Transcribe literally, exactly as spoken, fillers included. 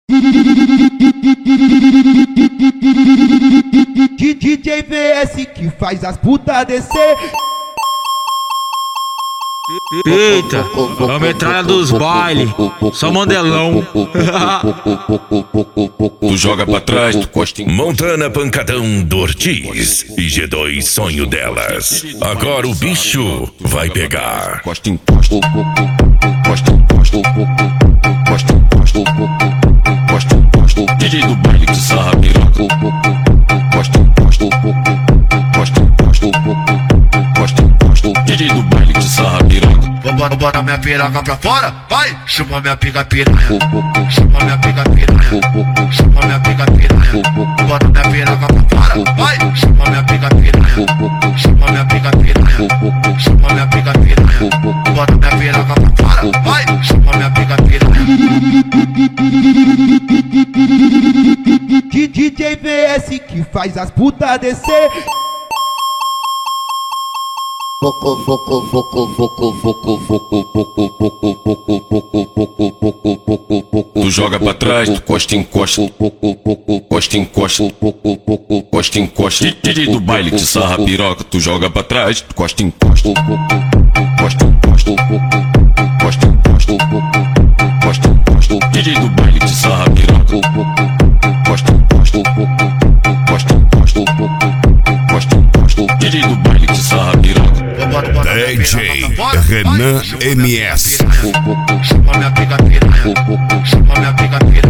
D J V S que faz as putas descer. Eita, é a metralha dos bailes, só mandelão. Tu joga pra trás, tu costa em... Montana Pancadão do Ortiz e G dois Sonho Delas. Agora o bicho vai pegar. Costa em posto, costa em posto, costa em posto, costa em posto. D J do baile que sarra piroca. Costa em posto, costa em posto, costa em posto. D J do baile que sarra piroca. Bota, bota minha piroca pra fora, vai! Chupa minha pica piranha, chupa minha pica piranha, chupa minha pica piranha. Bota minha piroca pra fora, vai! Chupa minha pica piranha, chupa minha pica piranha, chupa minha pica piranha. Bota minha piroca pra fora, vai! Chupa minha pica piranha. D J V S que faz as putas descer. Foco, foco, foco, foco, foco, foco, foco, foco, foco, foco, foco, foco, foco. Tu joga pra trás, tu costa em costa, costa em costa, costa em costa. D J do baile que sarra piroca. Tu joga pra trás, tu costa em costa, costa em costa, costa em costa, costa em costa. D J do baile que sarra piroca. Costa em costa, costa em costa, costa em costa. D J do baile que sarra piroca. D J Renan M S. Chupa minha pica piranha, chupa minha pica piranha.